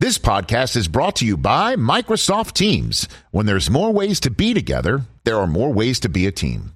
This podcast is brought to you by Microsoft Teams. When there's more ways to be together, there are more ways to be a team.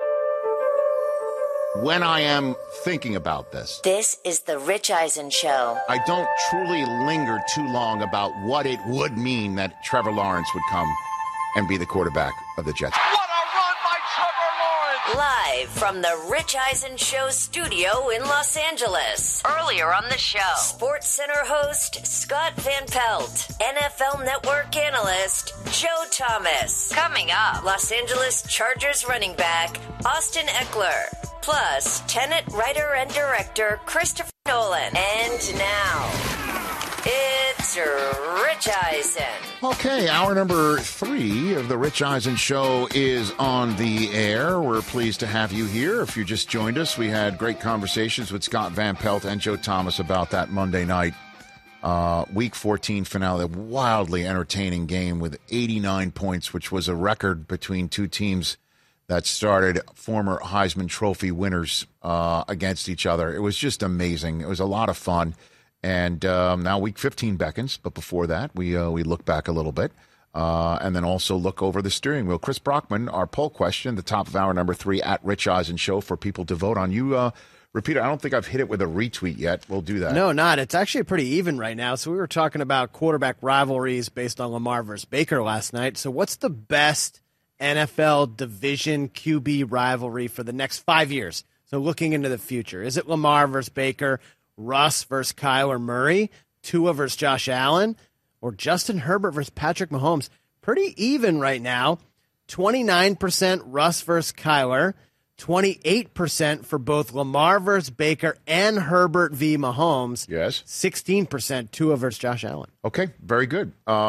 When I am thinking about this is the Rich Eisen Show. I don't truly linger too long about what it would mean that Trevor Lawrence would come and be the quarterback of the Jets. What a run by Trevor Lawrence! Live from the Rich Eisen Show studio in Los Angeles. Earlier on the show, Sports Center host Scott Van Pelt, NFL Network analyst Joe Thomas. Coming up, Los Angeles Chargers running back Austin Eckler. Plus, Tenet writer and director Christopher Nolan. And now, it's Rich Eisen. Okay, hour number 3 of the Rich Eisen Show is on the air. We're pleased to have you here. If you just joined us, we had great conversations with Scott Van Pelt and Joe Thomas about that Monday night Week 14 finale. A wildly entertaining game with 89 points, which was a record between two teams that started former Heisman Trophy winners against each other. It was just amazing. It was a lot of fun. And now Week 15 beckons, but before that, we look back a little bit and then also look over the steering wheel. Chris Brockman, our poll question, the top of hour number 3 at Rich Eisen Show for people to vote on. You repeat it. I don't think I've hit it with a retweet yet. We'll do that. No, not. It's actually pretty even right now. So we were talking about quarterback rivalries based on Lamar versus Baker last night. So what's the best NFL division QB rivalry for the next 5 years? So looking into the future, is it Lamar versus Baker, Russ versus Kyler Murray, Tua versus Josh Allen, or Justin Herbert versus Patrick Mahomes? Pretty even right now. 29% Russ versus Kyler, 28% for both Lamar versus Baker and Herbert v. Mahomes. Yes. 16% Tua versus Josh Allen. Okay, very good.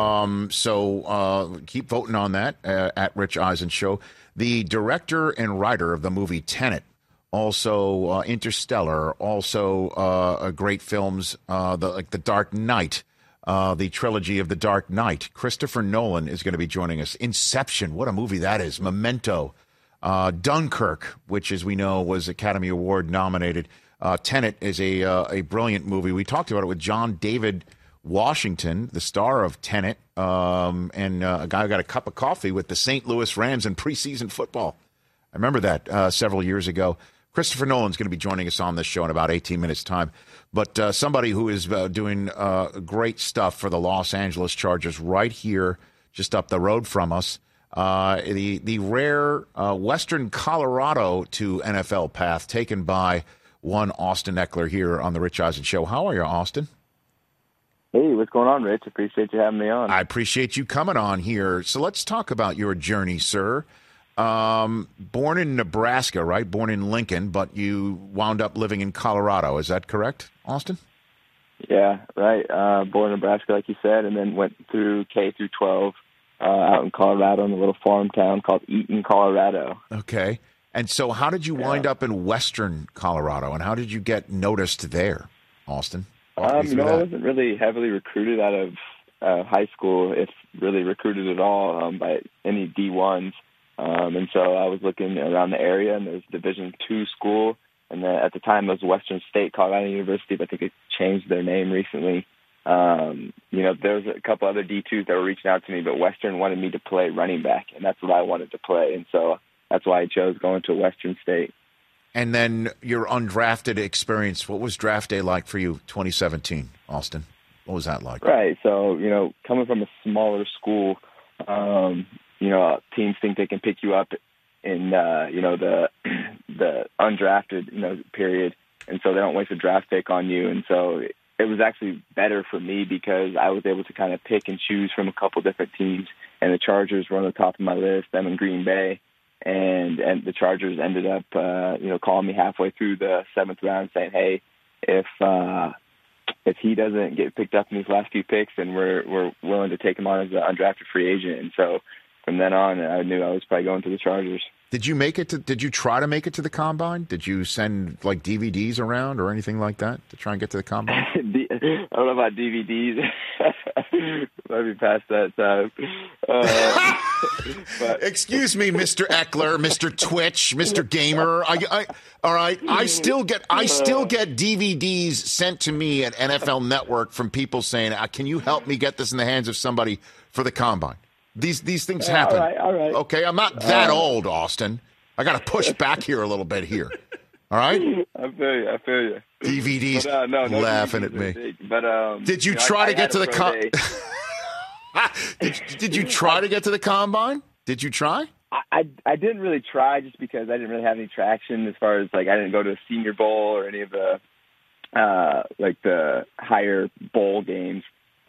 So keep voting on that at Rich Eisen Show. The director and writer of the movie Tenet, also Interstellar, also great films, the Dark Knight, the trilogy of the Dark Knight. Christopher Nolan is going to be joining us. Inception, what a movie that is. Memento. Dunkirk, which, as we know, was Academy Award nominated. Tenet is a brilliant movie. We talked about it with John David Washington, the star of Tenet, and a guy who got a cup of coffee with the St. Louis Rams in preseason football. I remember that several years ago. Christopher Nolan's going to be joining us on this show in about 18 minutes' time. But somebody who is doing great stuff for the Los Angeles Chargers right here, just up the road from us. The rare Western Colorado to NFL path taken by one Austin Eckler here on the Rich Eisen Show. How are you, Austin? Hey, what's going on, Rich? Appreciate you having me on. I appreciate you coming on here. So let's talk about your journey, sir. Born in Nebraska, right? Born in Lincoln, but you wound up living in Colorado. Is that correct, Austin? Yeah, right. Born in Nebraska, like you said, and then went through K through 12 out in Colorado in a little farm town called Eaton, Colorado. Okay. And so how did you wind up in Western Colorado, and how did you get noticed there, Austin? I wasn't really heavily recruited out of high school, if really recruited at all, by any D1s. And so I was looking around the area, and there's a Division II school. And then at the time, it was Western State Colorado University, but I think it changed their name recently. There was a couple other D2s that were reaching out to me, but Western wanted me to play running back, and that's what I wanted to play. And so that's why I chose going to Western State. And then your undrafted experience, what was draft day like for you, 2017, Austin? What was that like? Right. So, coming from a smaller school, teams think they can pick you up in, the undrafted, period. And so they don't waste a draft pick on you. And so it was actually better for me because I was able to kind of pick and choose from a couple different teams. And the Chargers were on the top of my list, them in Green Bay. And the Chargers ended up, calling me halfway through the 7th round saying, hey, if he doesn't get picked up in these last few picks, then we're willing to take him on as an undrafted free agent. And so from then on, I knew I was probably going to the Chargers. Did you try to make it to the Combine? Did you send like DVDs around or anything like that to try and get to the Combine? I don't know about DVDs. Might be past that time. Excuse me, Mr. Eckler, Mr. Twitch, Mr. Gamer. All right. I still get DVDs sent to me at NFL Network from people saying, "Can you help me get this in the hands of somebody for the combine?" These things happen. All right. Okay, I'm not that old, Austin. I got to push back here a little bit here. All right? I feel you. DVDs laughing at me. But did you try to get to the Did you try to get to the combine? Did you try? I didn't really try just because I didn't really have any traction as far as like I didn't go to a Senior Bowl or any of the like the higher bowl games.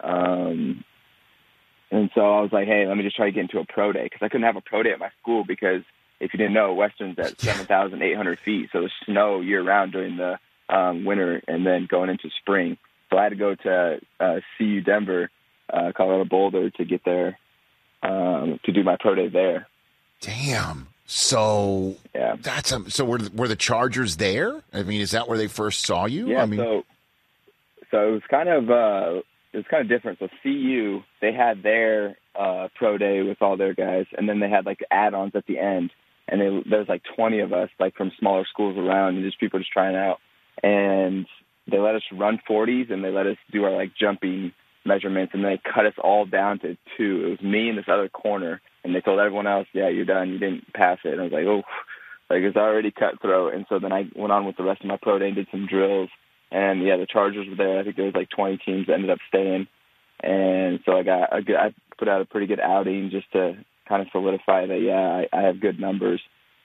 And so I was like, hey, let me just try to get into a pro day because I couldn't have a pro day at my school because if you didn't know, Western's at 7,800 feet. So there's snow year-round during the winter and then going into spring. So I had to go to CU Denver, Colorado Boulder to get there to do my pro day there. Damn. So yeah. So were the Chargers there? I mean, is that where they first saw you? Yeah, I mean, so it was kind of different. So CU, they had their pro day with all their guys, and then they had like add-ons at the end. And there's like 20 of us, like from smaller schools around, and just people just trying out. And they let us run 40s, and they let us do our like jumping measurements, and they cut us all down to 2. It was me and this other corner, and they told everyone else, "Yeah, you're done. You didn't pass it." And I was like, "Oh, like it's already cutthroat." And so then I went on with the rest of my pro day and did some drills. And yeah, the Chargers were there. I think there was like 20 teams that ended up staying, and so I put out a pretty good outing just to kind of solidify that, yeah, I have good numbers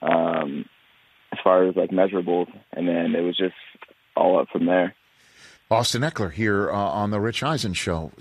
as far as like measurables, and then it was just all up from there. Austin Eckler here on the Rich Eisen Show.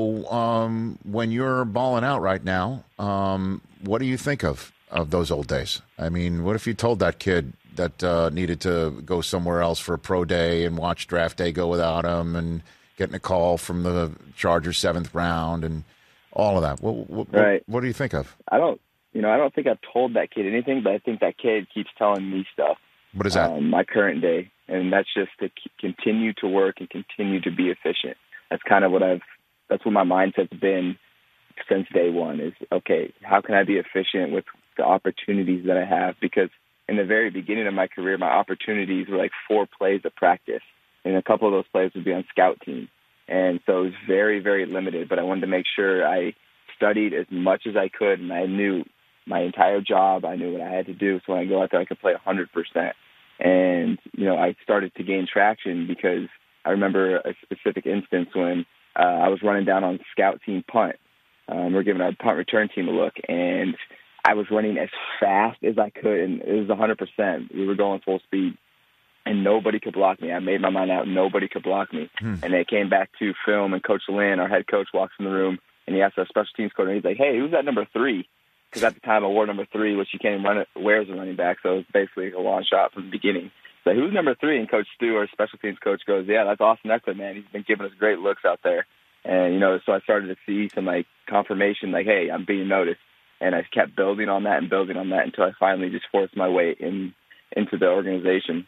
So when you're balling out right now, what do you think of those old days? I mean, what if you told that kid that needed to go somewhere else for a pro day and watch draft day go without him and getting a call from the Chargers 7th round and all of that? What do you think of? I don't think I've told that kid anything, but I think that kid keeps telling me stuff. What is that? My current day, and that's just to continue to work and continue to be efficient. That's kind of that's what my mindset's been since day one is, okay, how can I be efficient with the opportunities that I have? Because in the very beginning of my career, my opportunities were like 4 plays of practice, and a couple of those plays would be on scout teams. And so it was very, very limited, but I wanted to make sure I studied as much as I could, and I knew my entire job. I knew what I had to do, so when I go out there, I could play 100%. And, I started to gain traction because I remember a specific instance when I was running down on scout team punt. We're giving our punt return team a look, and I was running as fast as I could, and it was 100%. We were going full speed, and nobody could block me. I made my mind out. Nobody could block me. And they came back to film, and Coach Lynn, our head coach, walks in the room, and he asked our special teams coach, and he's like, "Hey, who's that number 3?" Because at the time I wore number 3, which you can't even wear as a running back, so it was basically a long shot from the beginning. So who's number 3? And Coach Stu, our special teams coach, goes, "Yeah, that's Austin Eckler, man. He's been giving us great looks out there." And, so I started to see some, like, confirmation, like, hey, I'm being noticed. And I kept building on that until I finally just forced my way into the organization.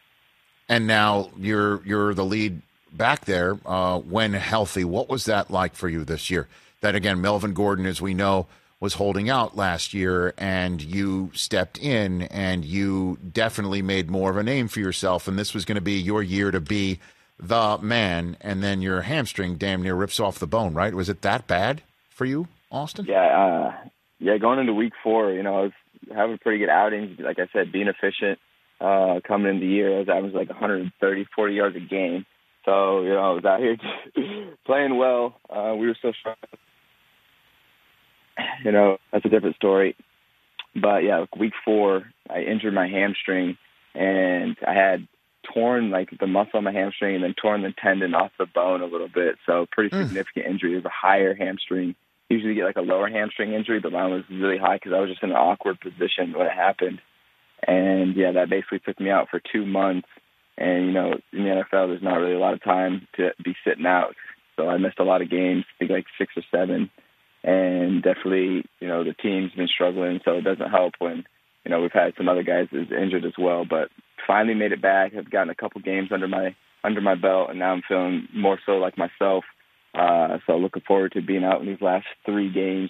And now you're the lead back there when healthy. What was that like for you this year? That, again, Melvin Gordon, as we know, was holding out last year, and you stepped in, and you definitely made more of a name for yourself, and this was going to be your year to be the man, and then your hamstring damn near rips off the bone, right? Was it that bad for you, Austin? Yeah, going into week 4, I was having pretty good outings. Like I said, being efficient coming into the year. I was like 130, 40 yards a game. So, I was out here playing well. We were so strong. That's a different story. But, yeah, week 4, I injured my hamstring, and I had torn, like, the muscle on my hamstring and then torn the tendon off the bone a little bit. So pretty significant injury. It was a higher hamstring. Usually get, like, a lower hamstring injury, but mine was really high because I was just in an awkward position when it happened. And, yeah, that basically took me out for 2 months. And, in the NFL, there's not really a lot of time to be sitting out. So I missed a lot of games, I think like 6 or 7. And definitely, the team's been struggling, so it doesn't help when, we've had some other guys that's injured as well. But finally made it back. I've gotten a couple games under my belt, and now I'm feeling more so like myself. So looking forward to being out in these last 3 games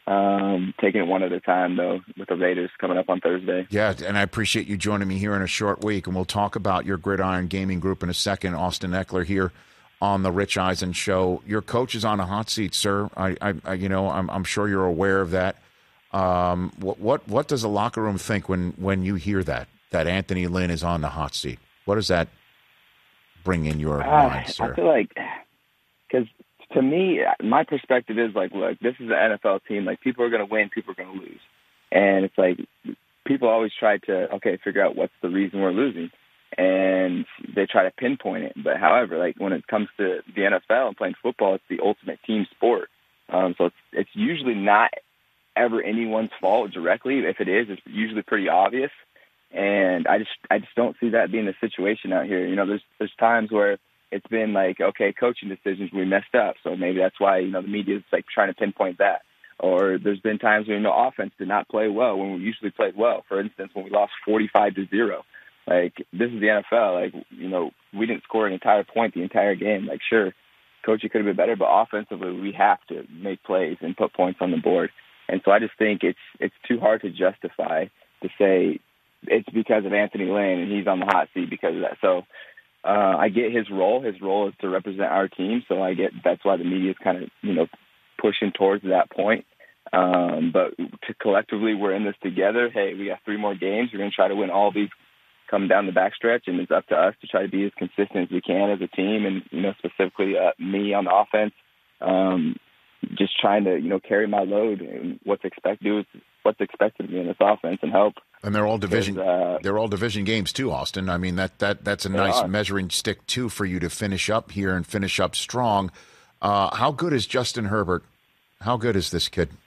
Taking it one at a time, though, with the Raiders coming up on Thursday. Yeah, and I appreciate you joining me here in a short week, and we'll talk about your Gridiron Gaming Group in a second. Austin Ekeler here on the Rich Eisen Show. Your coach is on a hot seat, sir. I'm sure you're aware of that. What does the locker room think when you hear that Anthony Lynn is on the hot seat? What does that bring in your mind, sir? I feel like, because to me, my perspective is like, look, this is an NFL team. Like, people are going to win, people are going to lose. And it's like, people always try to, figure out what's the reason we're losing. And they try to pinpoint it. But however, like, when it comes to the NFL and playing football, it's the ultimate team sport. So it's usually not ever anyone's fault directly. If it is, it's usually pretty obvious. And I just don't see that being the situation out here. You know, there's times where it's been like, okay, coaching decisions, we messed up. So maybe that's why, the media is like trying to pinpoint that. Or there's been times when, offense did not play well when we usually played well. For instance, when we lost 45-0. Like, this is the NFL. Like, we didn't score an entire point the entire game. Like, sure, coaching could have been better, but offensively, we have to make plays and put points on the board. And so I just think it's too hard to justify to say it's because of Anthony Lynn and he's on the hot seat because of that. So I get his role. His role is to represent our team. So I get that's why the media is kind of, pushing towards that point. But collectively, we're in this together. Hey, we got 3 more games. We're going to try to win all these coming down the backstretch, and it's up to us to try to be as consistent as we can as a team. And, specifically me on the offense, just trying to, carry my load and what's expected of me in this offense and help. And they're all division. They're all division games too, Austin. I mean that's a nice measuring stick too for you to finish up here and finish up strong. How good is Justin Herbert? How good is this kid?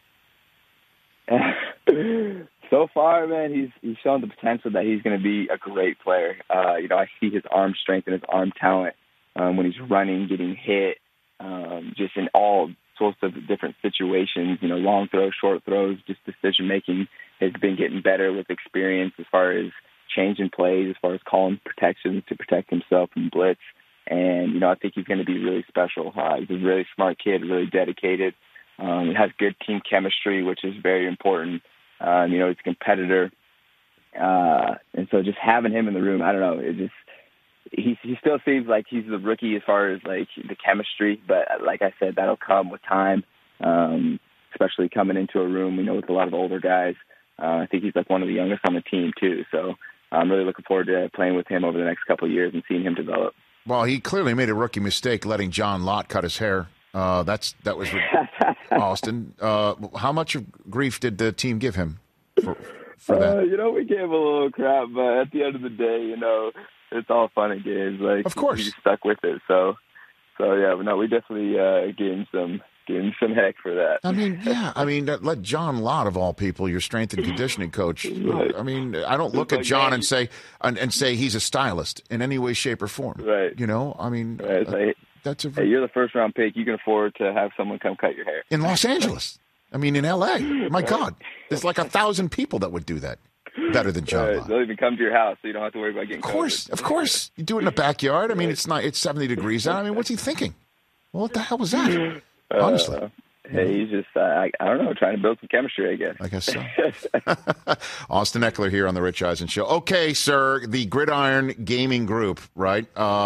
So far, man, he's shown the potential that he's going to be a great player. I see his arm strength and his arm talent when he's running, getting hit, just in all sorts of different situations, long throws, short throws, just decision-making has been getting better with experience as far as changing plays, as far as calling protections to protect himself from blitz. And, I think he's going to be really special. He's a really smart kid, really dedicated. He has good team chemistry, which is very important. He's a competitor. And so just having him in the room, I don't know, he still seems like he's the rookie as far as like the chemistry, but like I said, that'll come with time, especially coming into a room, with a lot of older guys. I think he's like one of the youngest on the team too. So I'm really looking forward to playing with him over the next couple of years and seeing him develop. Well, he clearly made a rookie mistake letting John Lott cut his hair. That was Austin. How much of grief did the team give him for that? We gave a little crap, but at the end of the day, it's all fun and games. Like, of course, he stuck with it. So yeah, but no, we definitely gave him some heck for that. I mean, yeah. Let John Lott, of all people, your strength and conditioning coach. Right. I mean, I don't look at John and say he's a stylist in any way, shape, or form. Right. Right. Hey, you're the first round pick. You can afford to have someone come cut your hair in Los Angeles. In L.A. My God, there's like 1,000 people that would do that better than John Lott. They'll even come to your house, so you don't have to worry about getting. Of course, you do it in the backyard. It's 70 degrees out. What's he thinking? Well, what the hell was that? Honestly. Hey, he's just, I don't know, trying to build some chemistry, I guess. I guess so. Austin Ekeler here on the Rich Eisen Show. Okay, sir, the Gridiron Gaming Group, right?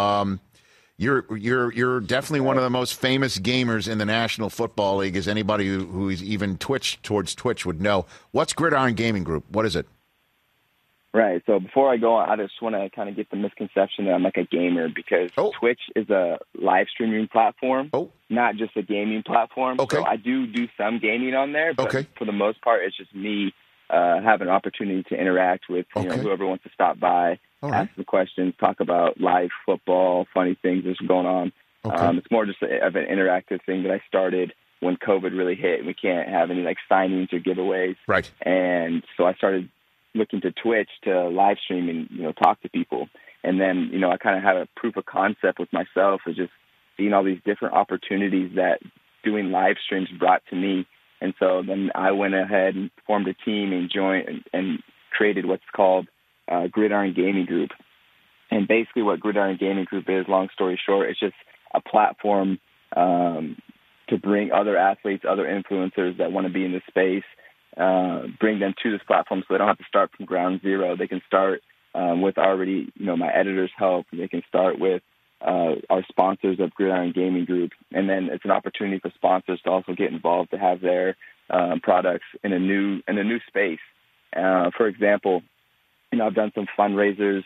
You're definitely one of the most famous gamers in the National Football League, as anybody who's even twitched towards Twitch would know. What's Gridiron Gaming Group? What is it? Right. So before I go on, I just want to kind of get the misconception that I'm like a gamer, because Twitch is a live streaming platform, not just a gaming platform. Okay. So I do some gaming on there, but for the most part, it's just me having an opportunity to interact with whoever wants to stop by, ask the questions, talk about live football, funny things that's going on. It's more just of an interactive thing that I started when COVID really hit, and we can't have any like signings or giveaways. Right. And so I started looking to Twitch to live stream and, talk to people. And then, I kind of had a proof of concept with myself of just seeing all these different opportunities that doing live streams brought to me. And so then I went ahead and formed a team and joined and created what's called Gridiron Gaming Group. And basically what Gridiron Gaming Group is, long story short, it's just a platform to to bring other athletes, other influencers that want to be in this space, bring them to this platform so they don't have to start from ground zero. They can start with already, my editor's help. They can start with our sponsors of Gridiron Gaming Group. And then it's an opportunity for sponsors to also get involved, to have their products in a new space. For example, I've done some fundraisers.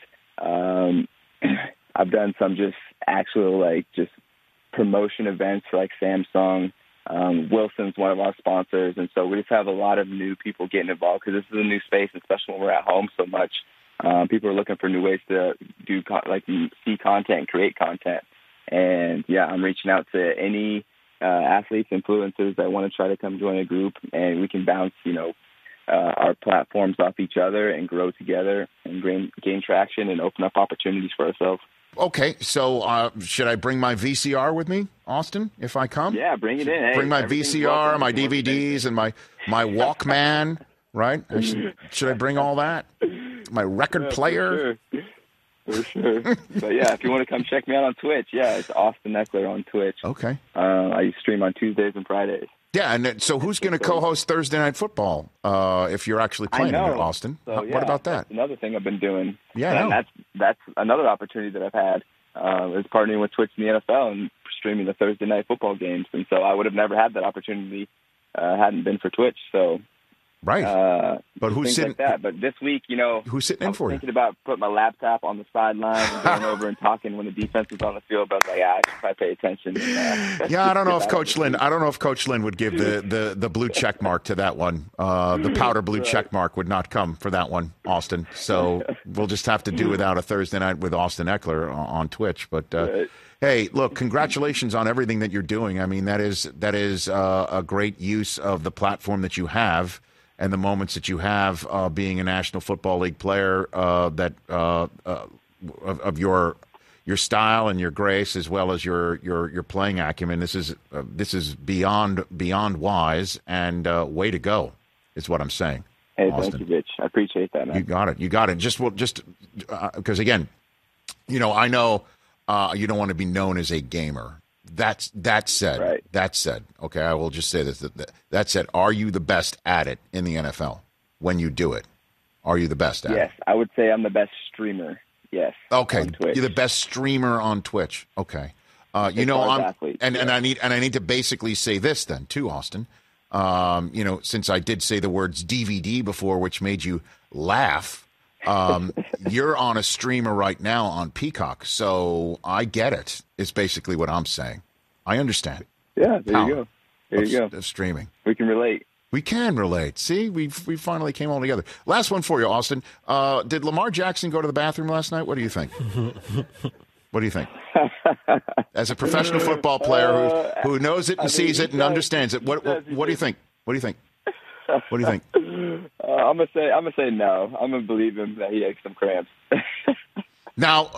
I've done some just actual just promotion events for Samsung. Wilson's one of our sponsors, and so we just have a lot of new people getting involved because this is a new space, especially when we're at home so much. People are looking for new ways to do see content and create content. And I'm reaching out to any athletes, influencers that want to try to come join a group, and we can bounce our platforms off each other and grow together and gain traction and open up opportunities for ourselves. Okay, so should I bring my VCR with me, Austin, if I come? Yeah, bring it in. Bring my VCR, my DVDs, and my Walkman, right? Should I bring all that? My record player? For sure. But if you want to come check me out on Twitch, it's Austin Ekeler on Twitch. Okay. I stream on Tuesdays and Fridays. Yeah, and so who's going to co-host Thursday Night Football if you're actually playing it, Austin? So, what about that? That's another thing I've been doing. Yeah, and that's another opportunity that I've had is partnering with Twitch and the NFL and streaming the Thursday Night Football games. And so I would have never had that opportunity hadn't been for Twitch. So right, but who's sitting? Like that. But this week, who's sitting in for you? Thinking about putting my laptop on the sideline and going over and talking when the defense was on the field. But I was like, I should probably pay attention. I don't know if Coach Lynn. I don't know if Coach Lynn would give the blue check mark to that one. The powder blue check mark would not come for that one, Austin. So we'll just have to do without a Thursday Night with Austin Ekeler on Twitch. But hey, look, congratulations on everything that you're doing. I mean, that is a great use of the platform that you have. And the moments that you have being a National Football League player of your style and your grace, as well as your playing acumen, this is beyond wise, and way to go, is what I'm saying. Hey, Austin. Thank you, Rich. I appreciate that, man. You got it. Just because again, I know you don't want to be known as a gamer. That said, right. That said, okay, I will just say this. That said, are you the best at it in the NFL when you do it? Are you the best at it? Yes, I would say I'm the best streamer. Yes. Okay, on Twitch. You're the best streamer on Twitch. Okay, and I need to basically say this then too, Austin. Since I did say the words DVD before, which made you laugh. You're on a streamer right now on Peacock, so I get it. It's basically what I'm saying. I understand. Yeah, there you go. There you go. Of streaming. We can relate. We can relate. See, we finally came all together. Last one for you, Austin. Did Lamar Jackson go to the bathroom last night? What do you think? What do you think? As a professional football player who knows it and sees it and understands it, what do you think? What do you think? What do you think? I'm gonna say no. I'm gonna believe him that he had some cramps. Now,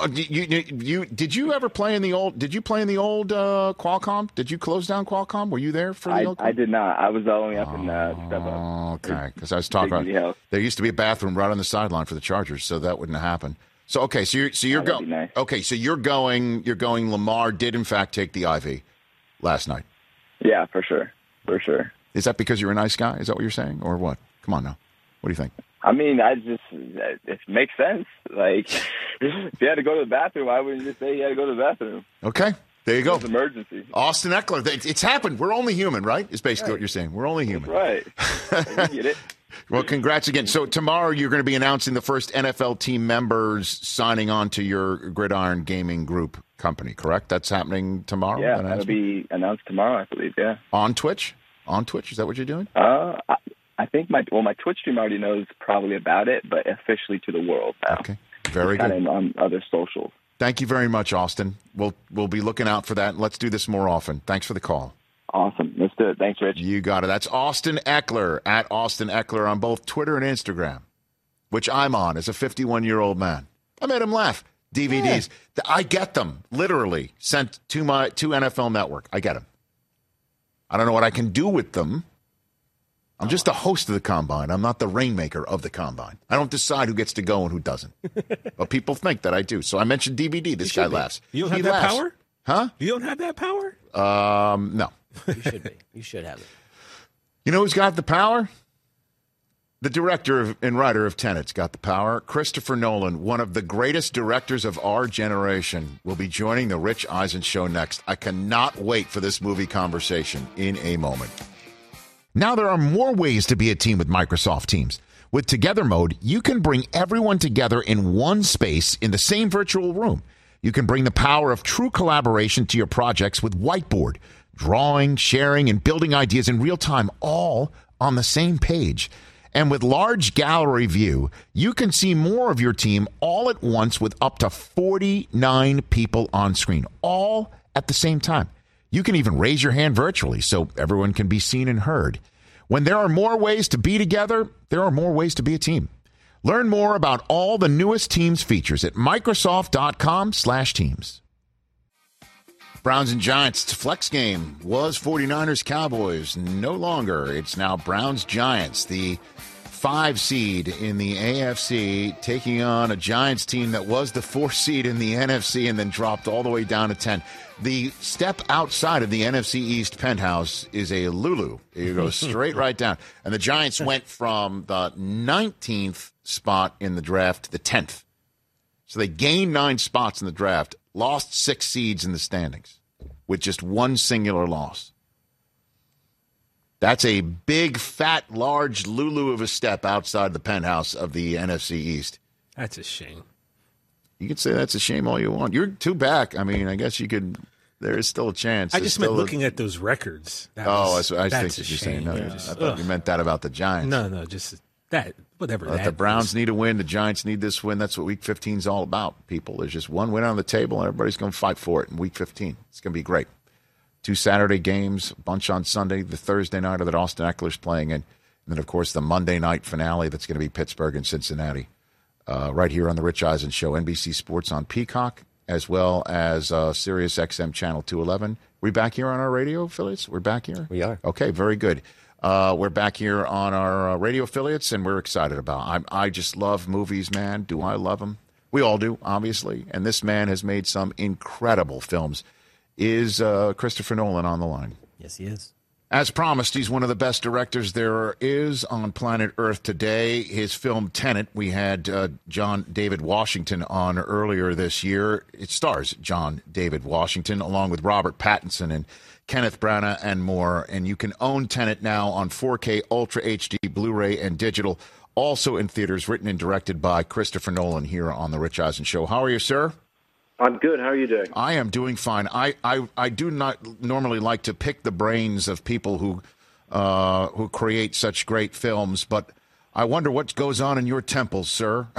did you ever play in the old? Did you play in the old Qualcomm? Did you close down Qualcomm? Were you there for the old? I did not. I was only up in Step Up. Okay, because I was talking about there used to be a bathroom right on the sideline for the Chargers, so that wouldn't happen. So okay, so you're going. Nice. Okay, so you're going. Lamar did in fact take the IV last night. Yeah, for sure. Is that because you're a nice guy? Is that what you're saying, or what? Come on now. What do you think? I mean, it makes sense. Like, if you had to go to the bathroom, I wouldn't just say you had to go to the bathroom. Okay, there you go. It's an emergency. Austin Ekeler, it's happened. We're only human, right? Is basically what you're saying. We're only human. Right. I get it. Well, congrats again. So tomorrow you're going to be announcing the first NFL team members signing on to your Gridiron Gaming Group company, correct? That's happening tomorrow? Yeah, that'll be announced tomorrow, I believe, yeah. On Twitch? Is that what you're doing? I think my Twitch stream already knows probably about it, but officially to the world now. Okay, very good. Kind of on other socials. Thank you very much, Austin. We'll be looking out for that. Let's do this more often. Thanks for the call. Awesome. Let's do it. Thanks, Rich. You got it. That's Austin Ekeler, at Austin Ekeler on both Twitter and Instagram, which I'm on as a 51-year-old man. I made him laugh. DVDs. Yeah. I get them, literally, sent to NFL Network. I get them. I don't know what I can do with them. I'm just the host of the Combine. I'm not the rainmaker of the Combine. I don't decide who gets to go and who doesn't. But people think that I do. So I mentioned DVD. This guy laughs. You don't have that power? Huh? You don't have that power? No. You should be. You should have it. You know who's got the power? The director and writer of Tenet's got the power. Christopher Nolan, one of the greatest directors of our generation, will be joining the Rich Eisen Show next. I cannot wait for this movie conversation in a moment. Now there are more ways to be a team with Microsoft Teams. With Together Mode, you can bring everyone together in one space in the same virtual room. You can bring the power of true collaboration to your projects with Whiteboard, drawing, sharing, and building ideas in real time, all on the same page. And with large gallery view, you can see more of your team all at once with up to 49 people on screen, all at the same time. You can even raise your hand virtually so everyone can be seen and heard. When there are more ways to be together, there are more ways to be a team. Learn more about all the newest Teams features at Microsoft.com/Teams. Browns and Giants, it's a flex game. Was 49ers Cowboys. No longer. It's now Browns Giants, the 5 seed in the AFC, taking on a Giants team that was the 4 seed in the NFC and then dropped all the way down to 10. The step outside of the NFC East penthouse is a Lulu. You go straight right down. And the Giants went from the 19th spot in the draft to the 10th. So they gained 9 spots in the draft, lost 6 seeds in the standings with just one singular loss. That's a big, fat, large Lulu of a step outside the penthouse of the NFC East. That's a shame. You can say that's a shame all you want. You're 2 back. I mean, I guess you could. There is still a chance. I just meant looking at those records. I think what you're saying. No, I thought you meant that about the Giants. No, just that. Whatever. The Browns need a win. The Giants need this win. That's what Week 15 is all about, people. There's just one win on the table, and everybody's going to fight for it in Week 15. It's going to be great. 2 Saturday games, a bunch on Sunday, the Thursday nighter that Austin Eckler's playing in, and then, of course, the Monday night finale that's going to be Pittsburgh and Cincinnati. Right here on the Rich Eisen Show, NBC Sports on Peacock, as well as Sirius XM Channel 211. We back here on our radio affiliates? We're back here? We are. Okay, very good. We're back here on our radio affiliates, and we're excited about it. I just love movies, man. Do I love them? We all do, obviously. And this man has made some incredible films. Is Christopher Nolan on the line? Yes, he is. As promised, he's one of the best directors there is on planet Earth today. His film Tenet, we had John David Washington on earlier this year. It stars John David Washington along with Robert Pattinson and Kenneth Branagh and more. And you can own Tenet now on 4K Ultra HD Blu-ray and digital, also in theaters, written and directed by Christopher Nolan here on The Rich Eisen Show. How are you, sir? I'm good. How are you doing? I am doing fine. I do not normally like to pick the brains of people who create such great films, but I wonder what goes on in your temples, sir.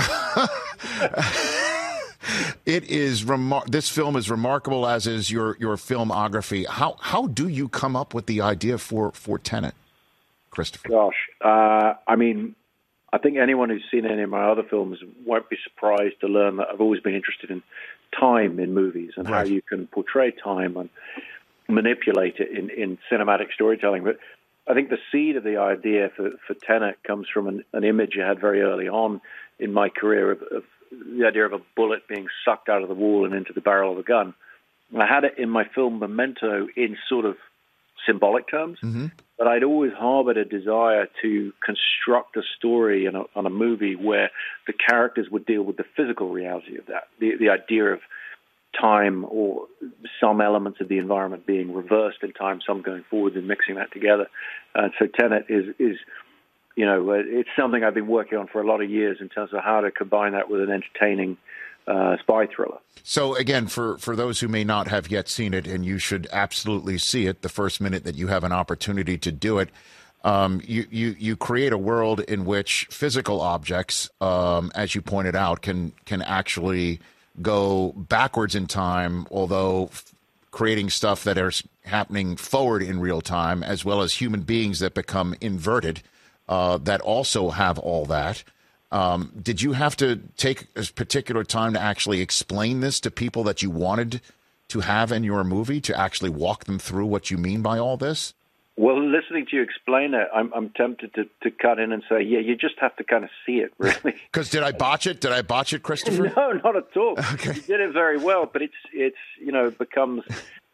It is this film is remarkable, as is your filmography. How do you come up with the idea for Tenet, Christopher? Gosh, I mean, I think anyone who's seen any of my other films won't be surprised to learn that I've always been interested in time in movies and how you can portray time and manipulate it in cinematic storytelling. But I think the seed of the idea for Tenet comes from an image I had very early on in my career of the idea of a bullet being sucked out of the wall and into the barrel of a gun. And I had it in my film Memento in sort of symbolic terms, but I'd always harbored a desire to construct a story on a movie where the characters would deal with the physical reality of that, the idea of time or some elements of the environment being reversed in time, some going forward, and mixing that together. So Tenet is it's something I've been working on for a lot of years in terms of how to combine that with an entertaining spy thriller. So again, for those who may not have yet seen it, and you should absolutely see it the first minute that you have an opportunity to do it, you create a world in which physical objects, as you pointed out, can actually go backwards in time, although creating stuff that are happening forward in real time, as well as human beings that become inverted, that also have all that. Did you have to take a particular time to actually explain this to people that you wanted to have in your movie, to actually walk them through what you mean by all this? Well, listening to you explain it, I'm tempted to cut in and say, yeah, you just have to kind of see it, really. Because did I botch it? Did I botch it, Christopher? No, not at all. Okay. You did it very well, but it becomes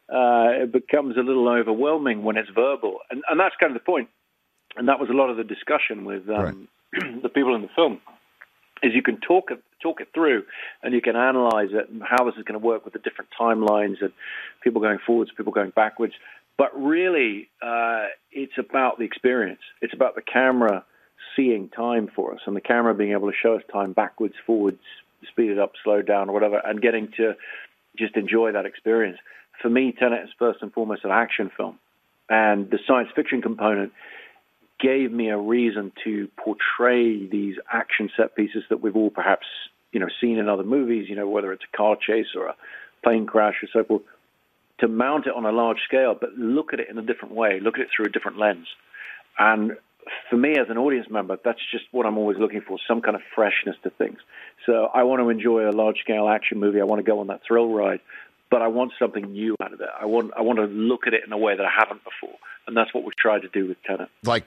it becomes a little overwhelming when it's verbal. And that's kind of the point. And that was a lot of the discussion with the people in the film, is you can talk it through and you can analyze it and how this is going to work with the different timelines and people going forwards, people going backwards. But really, it's about the experience. It's about the camera seeing time for us and the camera being able to show us time backwards, forwards, speed it up, slow it down, or whatever, and getting to just enjoy that experience. For me, Tenet is first and foremost an action film. And the science fiction component gave me a reason to portray these action set pieces that we've all perhaps, seen in other movies, whether it's a car chase or a plane crash or so forth, to mount it on a large scale, but look at it in a different way, look at it through a different lens. And for me as an audience member, that's just what I'm always looking for, some kind of freshness to things. So I want to enjoy a large-scale action movie. I want to go on that thrill ride, but I want something new out of it. I want to look at it in a way that I haven't before, and that's what we've tried to do with Tenet. Like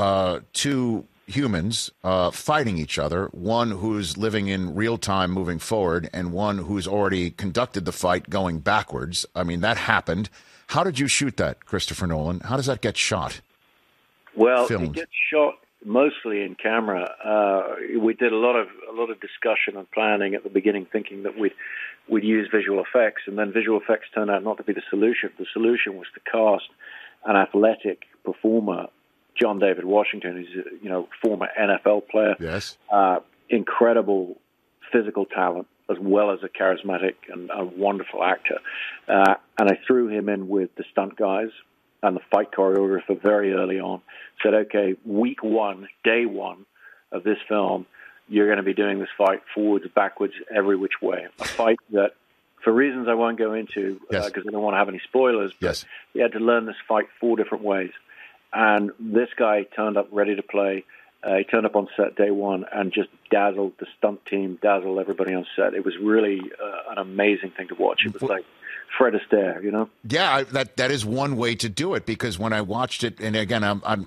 two humans fighting each other, one who's living in real time moving forward and one who's already conducted the fight going backwards. I mean, that happened. How did you shoot that, Christopher Nolan? How does that get shot? Well, filmed? It gets shot mostly in camera. We did a lot of discussion and planning at the beginning, thinking that we'd use visual effects, and then visual effects turned out not to be the solution. The solution was to cast an athletic performer, John David Washington, who's a former NFL player. Yes. Incredible physical talent, as well as a charismatic and a wonderful actor. And I threw him in with the stunt guys and the fight choreographer very early on. Said, okay, week one, day one of this film, you're going to be doing this fight forwards, backwards, every which way. A fight that, for reasons I won't go into, because I don't want to have any spoilers, but he had to learn this fight 4 different ways. And this guy turned up ready to play. He turned up on set day one and just dazzled the stunt team, dazzled everybody on set. It was really an amazing thing to watch. It was like Fred Astaire, Yeah, that is one way to do it, because when I watched it, and again,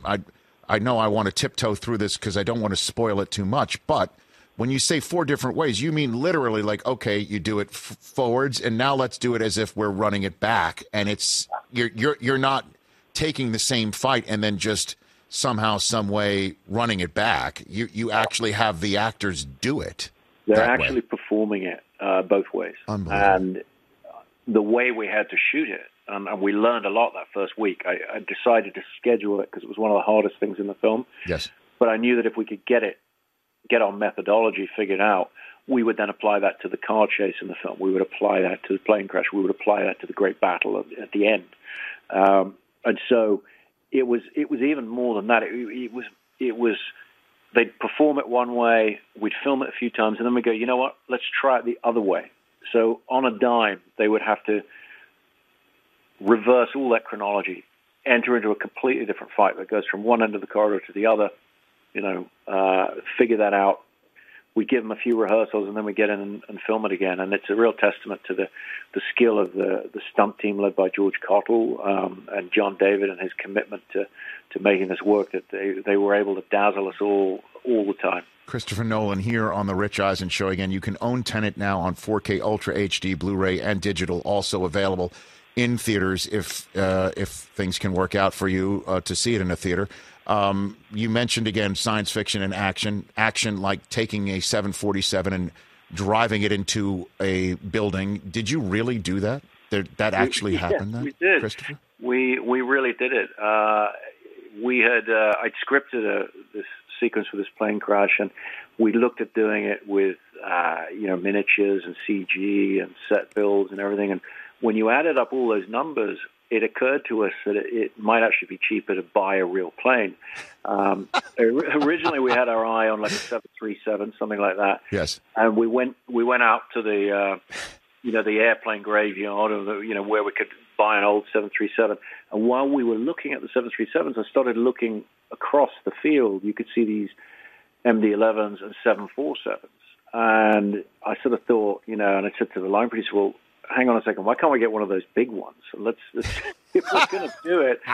I know I want to tiptoe through this because I don't want to spoil it too much, but when you say 4 different ways, you mean literally like, okay, you do it forwards, and now let's do it as if we're running it back, and it's you're not taking the same fight and then just somehow, some way running it back. You actually have the actors do it. They're actually performing it both ways. And the way we had to shoot it, and we learned a lot that first week. I decided to schedule it because it was one of the hardest things in the film. Yes. But I knew that if we could get our methodology figured out, we would then apply that to the car chase in the film. We would apply that to the plane crash. We would apply that to the great battle at the end. And so it was even more than that. It was they'd perform it one way, we'd film it a few times, and then we'd go, you know what, let's try it the other way. So on a dime, they would have to reverse all that chronology, enter into a completely different fight that goes from one end of the corridor to the other, figure that out. We give them a few rehearsals, and then we get in and film it again. And it's a real testament to the skill of the stunt team led by George Cottle and John David, and his commitment to making this work, that they were able to dazzle us all the time. Christopher Nolan here on the Rich Eisen Show. Again, you can own Tenet now on 4K Ultra HD, Blu-ray, and digital. Also available in theaters if things can work out for you to see it in a theater. You mentioned, again, science fiction and action like taking a 747 and driving it into a building. Did you really do that? That actually happened? We did. Christopher? We really did it. I'd scripted this sequence for this plane crash, and we looked at doing it with miniatures and CG and set builds and everything. And when you added up all those numbers, it occurred to us that it might actually be cheaper to buy a real plane. Originally, we had our eye on like a 737, something like that. Yes. And we went out to the airplane graveyard, or where we could buy an old 737. And while we were looking at the 737s, I started looking across the field. You could see these MD-11s and 747s. And I sort of thought, and I said to the line producer, well, hang on a second, why can't we get one of those big ones? Let's if we're going to do it.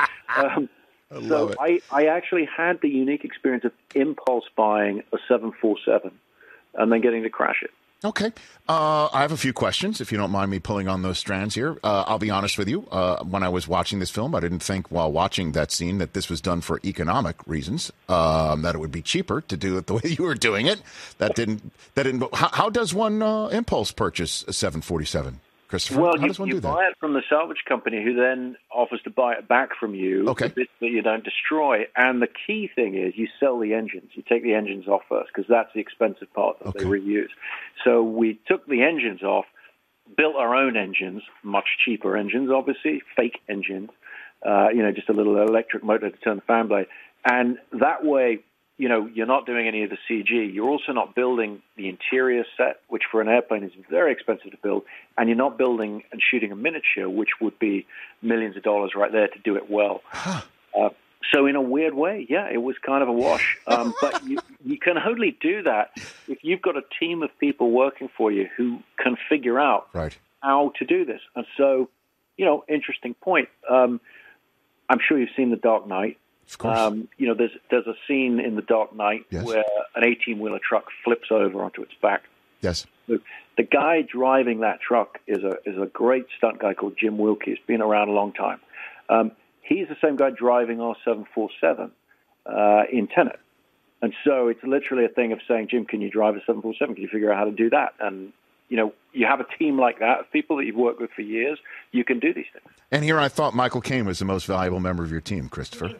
I actually had the unique experience of impulse buying a 747 and then getting to crash it. Okay. I have a few questions, if you don't mind me pulling on those strands here. I'll be honest with you. When I was watching this film, I didn't think while watching that scene that this was done for economic reasons, that it would be cheaper to do it the way you were doing it. That didn't. How does one impulse purchase a 747? Christopher, well, how does one do that? You buy it from the salvage company, who then offers to buy it back from you, okay, the bits that you don't destroy. And the key thing is you sell the engines. You take the engines off first, because that's the expensive part that they reuse. So we took the engines off, built our own engines, much cheaper engines, obviously, fake engines, just a little electric motor to turn the fan blade. And that way, you're not doing any of the CG. You're also not building the interior set, which for an airplane is very expensive to build, and you're not building and shooting a miniature, which would be millions of dollars right there to do it well. So in a weird way, yeah, it was kind of a wash. But you can only do that if you've got a team of people working for you who can figure out how to do this. And so, interesting point. I'm sure you've seen The Dark Knight. Of course. There's a scene in The Dark Knight where an 18-wheeler truck flips over onto its back. Yes. The guy driving that truck is a great stunt guy called Jim Wilkie. He's been around a long time. He's the same guy driving our 747 in Tenet. And so it's literally a thing of saying, Jim, can you drive a 747? Can you figure out how to do that? And, you have a team like that of people that you've worked with for years, you can do these things. And here I thought Michael Caine was the most valuable member of your team, Christopher.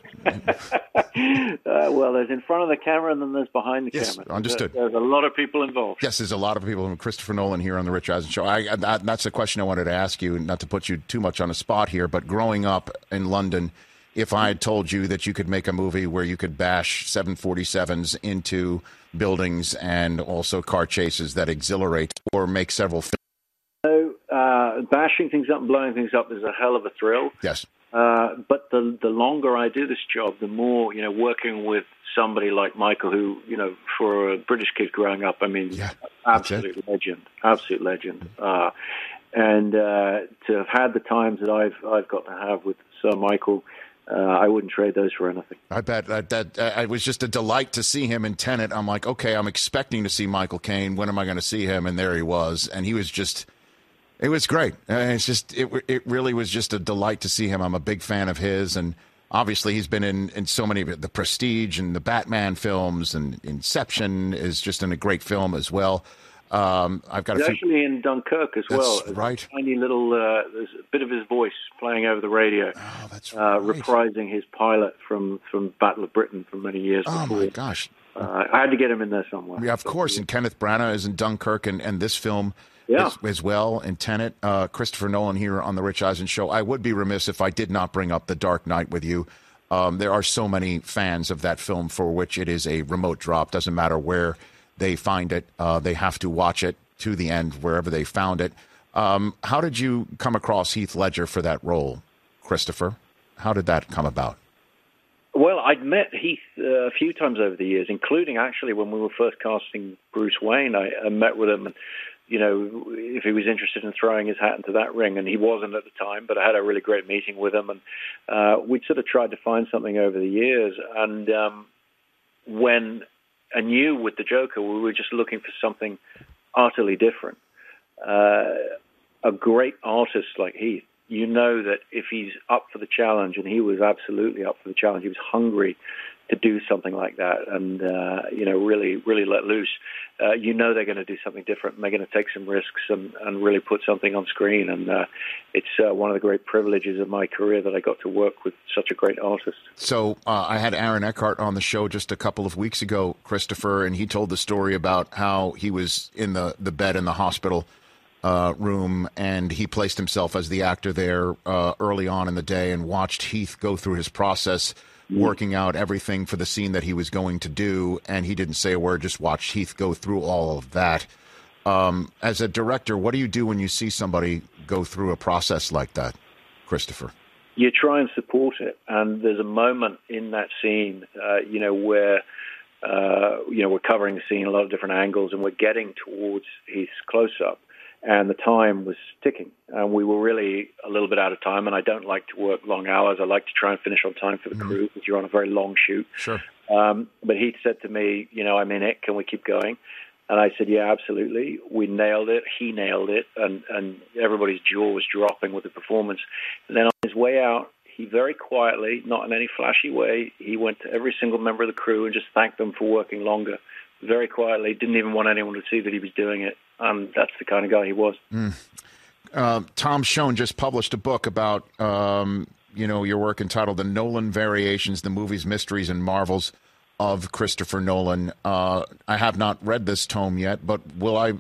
Well, there's in front of the camera and then there's behind the camera. Understood. There's a lot of people involved. Yes, there's a lot of people. Christopher Nolan here on the Rich Eisen Show. That's the question I wanted to ask you, not to put you too much on the spot here, but growing up in London, if I had told you that you could make a movie where you could bash 747s into buildings and also car chases that exhilarate, or make several films. So, bashing things up and blowing things up is a hell of a thrill. Yes. But the longer I do this job, the more, working with somebody like Michael, who, for a British kid growing up, absolute legend. And to have had the times that I've got to have with Sir Michael, I wouldn't trade those for anything. I bet that it was just a delight to see him in Tenet. I'm like, okay, I'm expecting to see Michael Caine. When am I going to see him? And there he was. And he was just, it was great. It really was just a delight to see him. I'm a big fan of his. And obviously he's been in so many of the Prestige and the Batman films, and Inception is just in a great film as well. I've got actually in Dunkirk as well. Right. A tiny little, there's a bit of his voice playing over the radio. Oh, that's right. Reprising his pilot from Battle of Britain from many years before. Oh, my gosh. I had to get him in there somewhere. Yeah, of course. And Kenneth Branagh is in Dunkirk, and this film as well in Tenet. Christopher Nolan here on the Rich Eisen Show. I would be remiss if I did not bring up The Dark Knight with you. There are so many fans of that film for which it is a remote drop. Doesn't matter where they find it. They have to watch it to the end, wherever they found it. How did you come across Heath Ledger for that role, Christopher? How did that come about? Well, I'd met Heath a few times over the years, including actually when we were first casting Bruce Wayne. I met with him, and if he was interested in throwing his hat into that ring, and he wasn't at the time, but I had a really great meeting with him, and we'd sort of tried to find something over the years. And when I knew with the Joker, we were just looking for something utterly different. A great artist like Heath, that if he's up for the challenge, and he was absolutely up for the challenge, he was hungry to do something like that, and really, really let loose. They're going to do something different, and they're going to take some risks and really put something on screen. And it's one of the great privileges of my career that I got to work with such a great artist. So I had Aaron Eckhart on the show just a couple of weeks ago, Christopher, and he told the story about how he was in the bed in the hospital room, and he placed himself as the actor there early on in the day and watched Heath go through his process, working out everything for the scene that he was going to do, and he didn't say a word, just watched Heath go through all of that. As a director, what do you do when you see somebody go through a process like that, Christopher? You try and support it, and there's a moment in that scene, where we're covering the scene a lot of different angles, and we're getting towards Heath's close-up. And the time was ticking, and we were really a little bit out of time. And I don't like to work long hours. I like to try and finish on time for the crew, because you're on a very long shoot. Sure. But he said to me, I'm in it. Can we keep going? And I said, yeah, absolutely. We nailed it. He nailed it. And everybody's jaw was dropping with the performance. And then on his way out, he very quietly, not in any flashy way, he went to every single member of the crew and just thanked them for working longer. Very quietly, didn't even want anyone to see that he was doing it. And that's the kind of guy he was. Tom Schoen just published a book about, your work entitled The Nolan Variations, the Movies, Mysteries, and Marvels of Christopher Nolan. I have not read this tome yet, but will I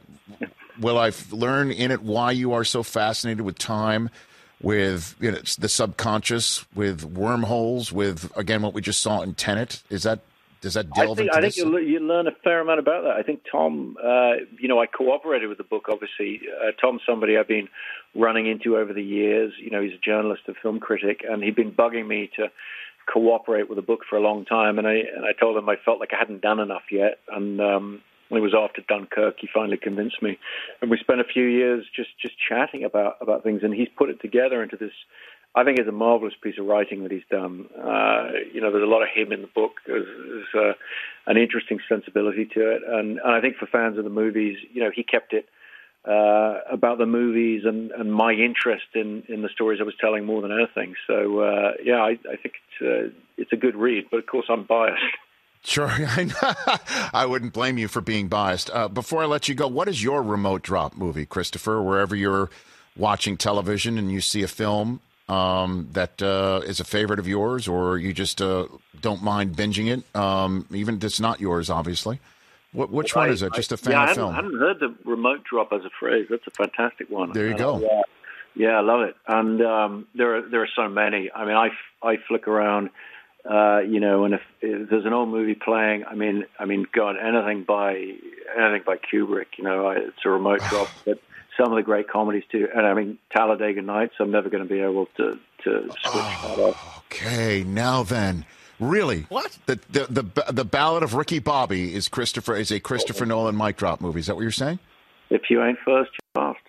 learn in it why you are so fascinated with time, with the subconscious, with wormholes, with, again, what we just saw in Tenet? Does that delve into this? I think you learn a fair amount about that. I think Tom, I cooperated with the book, obviously. Tom's somebody I've been running into over the years. He's a journalist, a film critic, and he'd been bugging me to cooperate with the book for a long time. And I told him I felt like I hadn't done enough yet. And when it was after Dunkirk, he finally convinced me. And we spent a few years just chatting about things. And he's put it together into this, I think, it's a marvelous piece of writing that he's done. There's a lot of him in the book. There's an interesting sensibility to it. And I think for fans of the movies, he kept it about the movies and my interest in the stories I was telling more than anything. So, I think it's a good read. But, of course, I'm biased. Sure. I wouldn't blame you for being biased. Before I let you go, what is your remote drop movie, Christopher? Wherever you're watching television and you see a film that is a favorite of yours, or you just don't mind binging it, even if it's not yours, obviously. Which one is it? Just a fan of film? I hadn't heard the remote drop as a phrase. That's a fantastic one. There you go. Yeah, I love it. And there are so many. I mean, I flick around, and if there's an old movie playing, I mean, God, anything by Kubrick, it's a remote drop. But some of the great comedies too, and I mean, Talladega Nights. I'm never going to be able to switch that off. Okay, now then. Really? What? The Ballad of Ricky Bobby is a Christopher Nolan mic drop movie. Is that what you're saying? If you ain't first, you're last.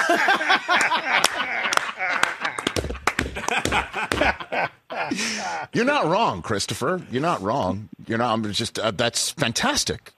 You're not wrong, Christopher. You're not wrong. I'm just that's fantastic.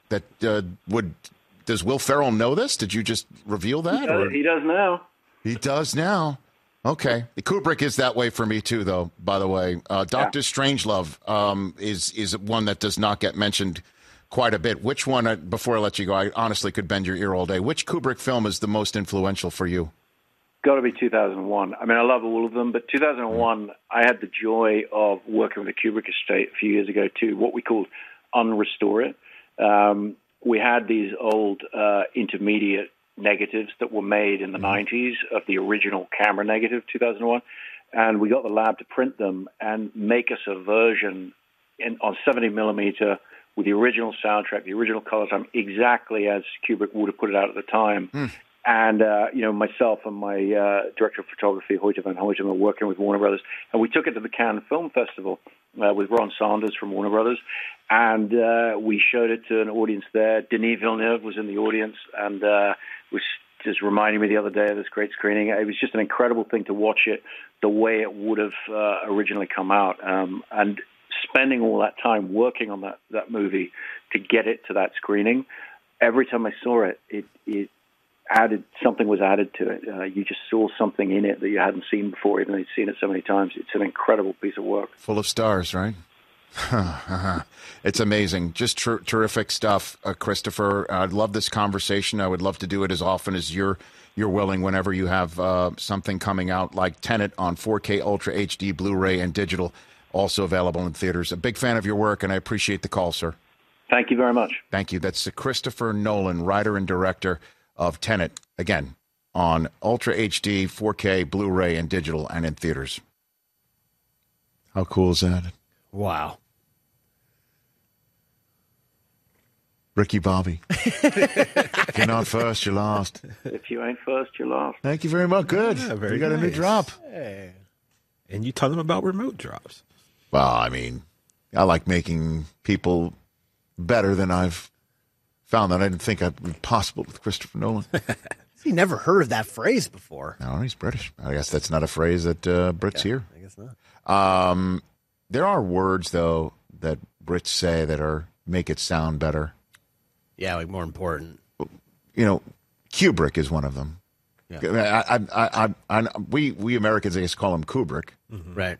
Does Will Ferrell know this? Did you just reveal that? He does now. He does now. Okay. Kubrick is that way for me, too, though, by the way. Dr. Strangelove is one that does not get mentioned quite a bit. Which one, before I let you go, I honestly could bend your ear all day. Which Kubrick film is the most influential for you? Got to be 2001. I mean, I love all of them, but 2001, I had the joy of working with the Kubrick estate a few years ago, too, what we called Unrestore It. We had these old intermediate negatives that were made in the 90s of the original camera negative, 2001, and we got the lab to print them and make us a version on 70 millimeter with the original soundtrack, the original color time, exactly as Kubrick would have put it out at the time. And, myself and my director of photography, Hoyte van Hoyten, were working with Warner Brothers, and we took it to the Cannes Film Festival with Ron Sanders from Warner Brothers, and we showed it to an audience there. Denis Villeneuve was in the audience, and was just reminding me the other day of this great screening. It was just an incredible thing to watch it the way it would have originally come out, and spending all that time working on that movie to get it to that screening. Every time I saw it, it something was added to it. You just saw something in it that you hadn't seen before, even though you'd seen it so many times. It's an incredible piece of work. Full of stars, right? It's amazing. Just terrific stuff, Christopher. I'd love this conversation. I would love to do it as often as you're willing whenever you have something coming out like Tenet on 4K Ultra HD, Blu-ray, and digital, also available in theaters. A big fan of your work, and I appreciate the call, sir. Thank you very much. Thank you. That's Christopher Nolan, writer and director of Tenet, again, on Ultra HD, 4K, Blu-ray, and digital, and in theaters. How cool is that? Wow. Ricky Bobby. If you're not first, you're last. If you ain't first, you're last. Thank you very much. Good. Yeah, you got a new drop. Hey. And you tell them about remote drops. Well, I mean, I like making people better than I've found that I didn't think it'd be possible with Christopher Nolan. He never heard of that phrase before. No, he's British. I guess that's not a phrase that Brits hear. I guess not. There are words, though, that Brits say that make it sound better. Yeah, like more important. Kubrick is one of them. Yeah. We Americans, I guess, call him Kubrick. Mm-hmm. Right.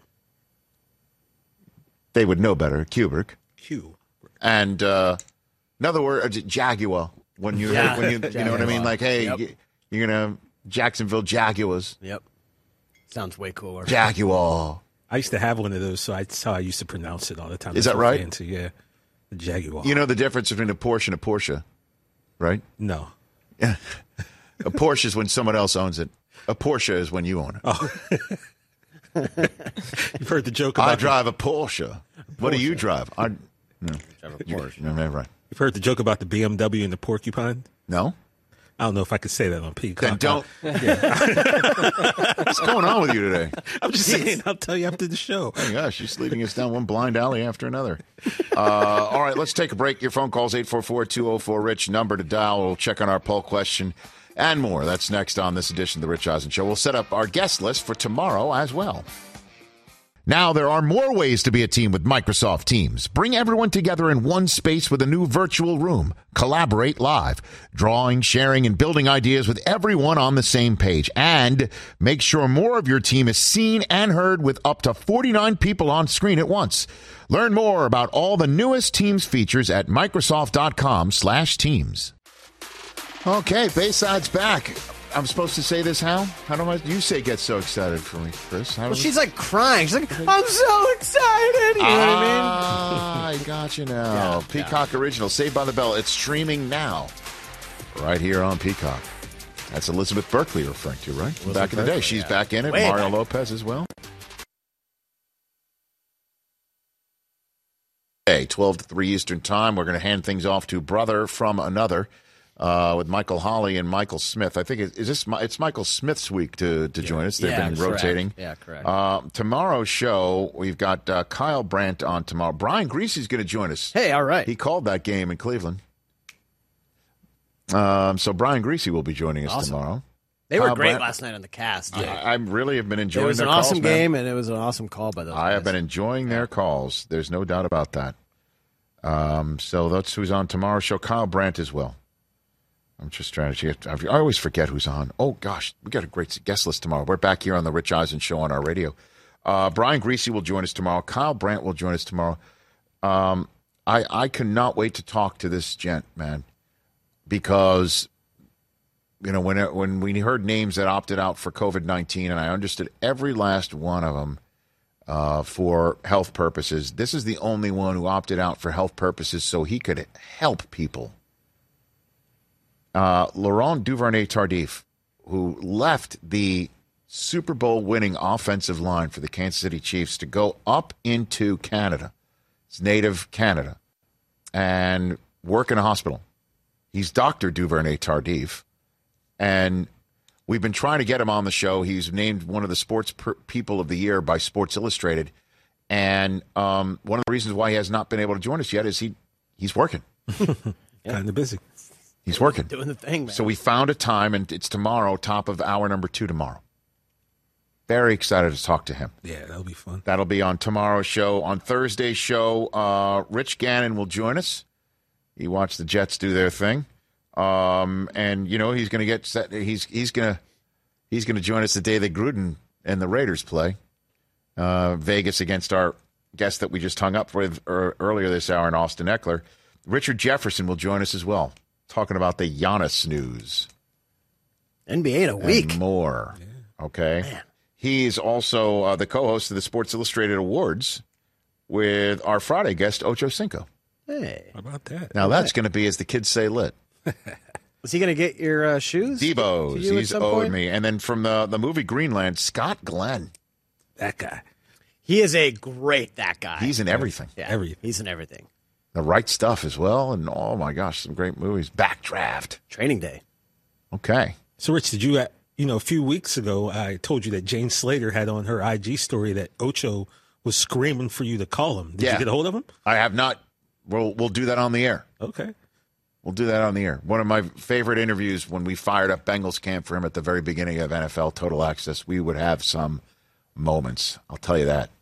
They would know better, Kubrick. Q. And another word, Jaguar. When you know what I mean? Like, hey, you're going to Jacksonville Jaguars. Yep. Sounds way cooler. Jaguar. I used to have one of those, so that's how I used to pronounce it all the time. Is that right? Fancy, yeah. The Jaguar. You know the difference between a Porsche and a Porsche, right? No. Yeah. A Porsche is when someone else owns it. A Porsche is when you own it. Oh. You've heard the joke about... I drive a Porsche. What do you drive? I drive a Porsche. Right. You've heard the joke about the BMW and the porcupine? No. I don't know if I could say that on Peacock. Then don't. What's going on with you today? I'm just saying. I'll tell you after the show. Oh, my gosh, she's leading us down one blind alley after another. All right, let's take a break. Your phone calls 844-204-RICH, number to dial. We'll check on our poll question and more. That's next on this edition of The Rich Eisen Show. We'll set up our guest list for tomorrow as well. Now there are more ways to be a team with Microsoft Teams. Bring everyone together in one space with a new virtual room. Collaborate live, drawing, sharing, and building ideas with everyone on the same page. And make sure more of your team is seen and heard with up to 49 people on screen at once. Learn more about all the newest Teams features at Microsoft.com/Teams. Okay, Bayside's back. I'm supposed to say this, how? How do you say get so excited for me, Chris? Well, she's like crying. She's like, I'm so excited. You know what I mean? I got you now. Peacock Original, Saved by the Bell. It's streaming now. Right here on Peacock. That's Elizabeth Berkley referring to, right? Elizabeth back in the day. She's back in it. Way Mario back. Lopez as well. Hey, 12 to 3 Eastern Time. We're going to hand things off to Brother from Another. With Michael Holley and Michael Smith. I think it's Michael Smith's week to join us. They've been rotating. Correct. Yeah, correct. Tomorrow's show, we've got Kyle Brandt on tomorrow. Brian Greasy's going to join us. Hey, all right. He called that game in Cleveland. So Brian Greasy will be joining us tomorrow. They were great last night on the cast. Yeah. I really have been enjoying their calls. It was an awesome game, and it was an awesome call by those guys. I have been enjoying their calls. There's no doubt about that. So that's who's on tomorrow's show. Kyle Brandt as well. I'm just trying to. I always forget who's on. Oh, gosh. We got a great guest list tomorrow. We're back here on the Rich Eisen Show on our radio. Brian Greasy will join us tomorrow. Kyle Brandt will join us tomorrow. I cannot wait to talk to this gent, man, because, when we heard names that opted out for COVID-19, and I understood every last one of them for health purposes, this is the only one who opted out for health purposes so he could help people. Laurent Duvernay-Tardif, who left the Super Bowl winning offensive line for the Kansas City Chiefs to go up into Canada, his native Canada, and work in a hospital. He's Dr. Duvernay-Tardif, and we've been trying to get him on the show. He's named one of the Sports People of the Year by Sports Illustrated, and one of the reasons why he has not been able to join us yet is he's working. Kind of busy. He's working. Doing the thing, man. So we found a time, and it's tomorrow, top of hour number 2 tomorrow. Very excited to talk to him. Yeah, that'll be fun. That'll be on tomorrow's show. On Thursday's show, Rich Gannon will join us. He watched the Jets do their thing. And, he's going to get set. He's going to join us the day that Gruden and the Raiders play. Vegas against our guest that we just hung up with earlier this hour in Austin Eckler. Richard Jefferson will join us as well, talking about the Giannis news. NBA in a week. And more. Yeah. Okay. Man. He's also the co-host of the Sports Illustrated Awards with our Friday guest, Ocho Cinco. Hey. How about that? Now, that's going to be, as the kids say, lit. Was he going to get your shoes? Debo's. He's owed me. And then from the movie Greenland, Scott Glenn. That guy. He is that guy. He's in everything. Yeah, everything. He's in everything. The Right Stuff as well. And, oh, my gosh, some great movies. Backdraft. Training Day. Okay. So, Rich, did you, a few weeks ago, I told you that Jane Slater had on her IG story that Ocho was screaming for you to call him. Did you get a hold of him? I have not. We'll do that on the air. Okay. We'll do that on the air. One of my favorite interviews when we fired up Bengals camp for him at the very beginning of NFL Total Access. We would have some moments. I'll tell you that.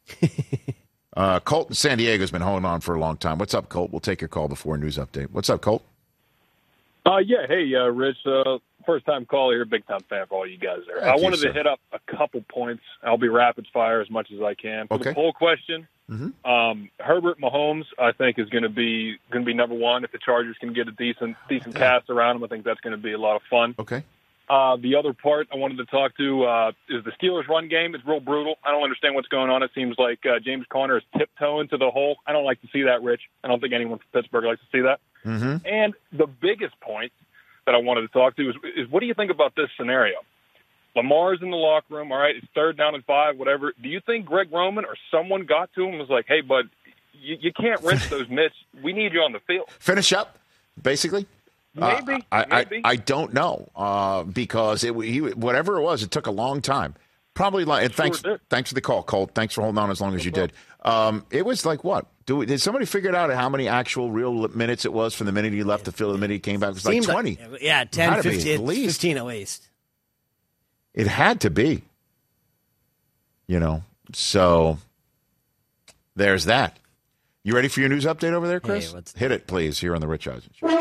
Colt in San Diego has been holding on for a long time. What's up, Colt? We'll take your call before news update. What's up, Colt? Yeah. Hey, Rich. First-time caller here, big-time fan for all you guys there. I wanted to hit up a couple points. I'll be rapid-fire as much as I can. For the poll question, Herbert Mahomes, I think, is going to be number one. If the Chargers can get a decent cast around him, I think that's going to be a lot of fun. Okay. The other part I wanted to talk to is the Steelers' run game. It's real brutal. I don't understand what's going on. It seems like James Conner is tiptoeing to the hole. I don't like to see that, Rich. I don't think anyone from Pittsburgh likes to see that. Mm-hmm. And the biggest point that I wanted to talk to is what do you think about this scenario? Lamar's in the locker room, all right, it's 3rd down and 5, whatever. Do you think Greg Roman or someone got to him and was like, hey, bud, you can't rinse those mitts. We need you on the field. Finish up, basically? Maybe. I don't know because whatever it was, it took a long time. Probably like. And thanks for the call, Colt. Thanks for holding on as long as you did. It was like what? Did somebody figure out how many actual real minutes it was from the minute he left the field to the minute he came back? It was like 20. 10, 15 at least. 15 at least. It had to be. So there's that. You ready for your news update over there, Chris? Hey, hit it, please, here on the Rich Eisen Show.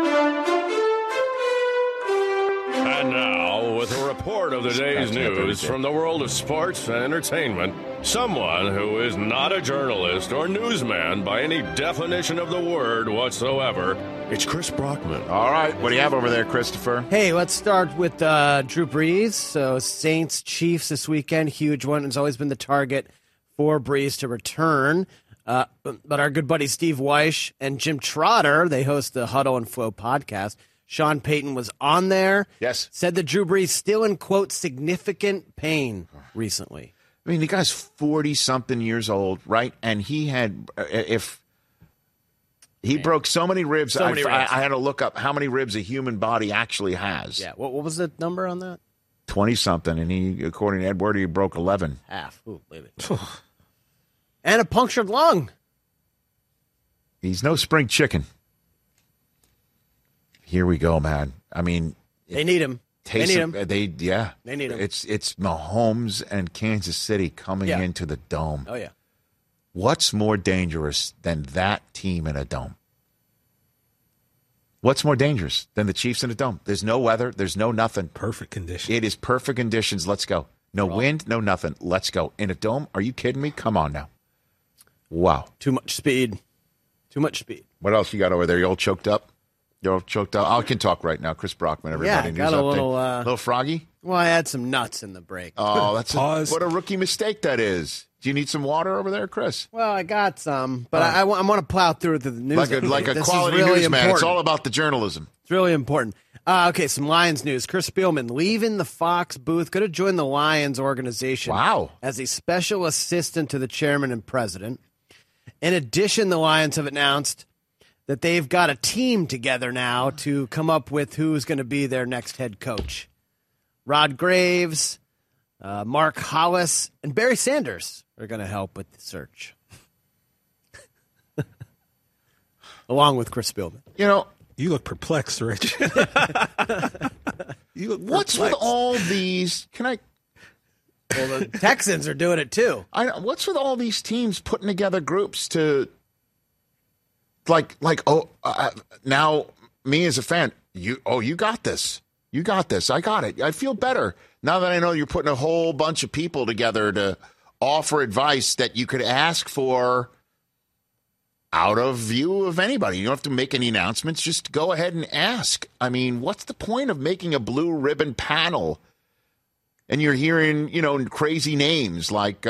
And now, with a report of the day's news from the world of sports and entertainment, someone who is not a journalist or newsman by any definition of the word whatsoever, it's Chris Brockman. All right, what do you have over there, Christopher? Hey, let's start with Drew Brees. So Saints Chiefs this weekend, huge one. It's always been the target for Brees to return. But our good buddy Steve Weish and Jim Trotter, they host the Huddle and Flow podcast. Sean Payton was on there. Yes. Said that Drew Brees still in, quote, significant pain recently. I mean, the guy's 40-something years old, right? And he had, broke so many ribs. I had to look up how many ribs a human body actually has. Yeah. What was the number on that? 20-something. And he, according to Ed Werder, he broke 11. Half. Ooh, believe it. And a punctured lung. He's no spring chicken. Here we go, man. I mean, they need him. They need him. They need him. It's Mahomes and Kansas City coming into the Dome. Oh, yeah. What's more dangerous than that team in a dome? What's more dangerous than the Chiefs in a dome? There's no weather. There's no nothing. Perfect conditions. It is perfect conditions. Let's go. No wind, no nothing. Let's go. In a dome? Are you kidding me? Come on now. Wow. Too much speed. What else you got over there? You all choked up? I can talk right now. Chris Brockman, everybody. Yeah, got a little froggy? Well, I had some nuts in the break. Oh, what a rookie mistake that is. Do you need some water over there, Chris? Well, I got some, but I want to plow through the news. Like a quality newsman. It's all about the journalism. It's really important. Okay, some Lions news. Chris Spielman leaving the Fox booth, going to join the Lions organization. Wow. As a special assistant to the chairman and president. In addition, the Lions have announced that they've got a team together now to come up with who's going to be their next head coach. Rod Graves, Mark Hollis, and Barry Sanders are going to help with the search. Along with Chris Spielman. You look perplexed, Rich. What's with all these? Well, the Texans are doing it too. What's with all these teams putting together groups to, now me as a fan, you got this. You got this. I got it. I feel better now that I know you're putting a whole bunch of people together to offer advice that you could ask for out of view of anybody. You don't have to make any announcements. Just go ahead and ask. I mean, what's the point of making a blue ribbon panel? And you're hearing, crazy names like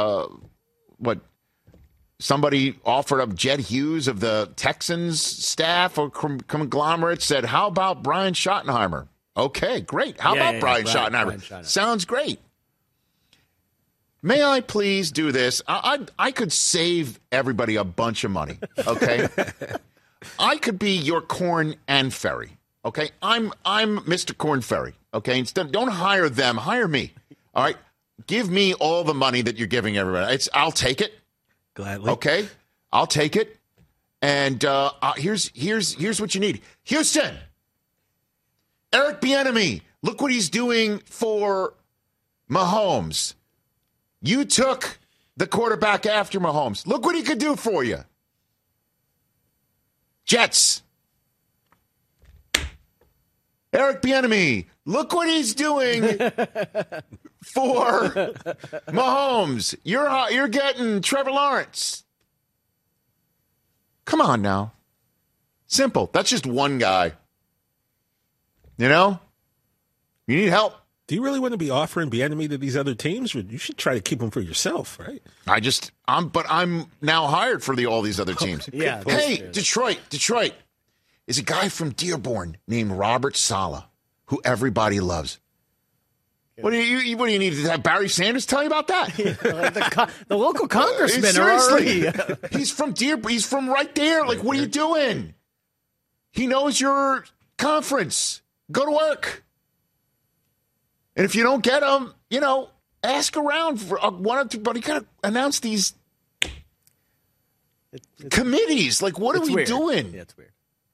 somebody offered up Jed Hughes of the Texans staff or conglomerate said, how about Brian Schottenheimer? Okay, great. How about Brian Schottenheimer? Sounds great. May I please do this? I could save everybody a bunch of money, okay? I could be your Corn and Ferry, okay? I'm Mr. Corn Ferry, okay? Instead, don't hire them. Hire me, all right? Give me all the money that you're giving everybody. I'll take it. Gladly. Okay? I'll take it. And here's what you need. Houston, Eric Bieniemy, look what he's doing for Mahomes. You took the quarterback after Mahomes. Look what he could do for you. Jets. Eric Bieniemy, look what he's doing for Mahomes. You're getting Trevor Lawrence. Come on now. Simple. That's just one guy. You know? You need help. Do you really want to be offering Bieniemy to these other teams? You should try to keep him for yourself, right? I'm now hired for all these other teams. Yeah. Hey, Detroit. Is a guy from Dearborn named Robert Saleh, who everybody loves. What do you need to have Barry Sanders tell you about that? The local congressmen are already. He's from Dearborn. He's from right there. Like, what are you doing? He knows your conference. Go to work. And if you don't get him, ask around for one or two. But you got to announce these committees. Like, what are we doing? Yeah, it's weird.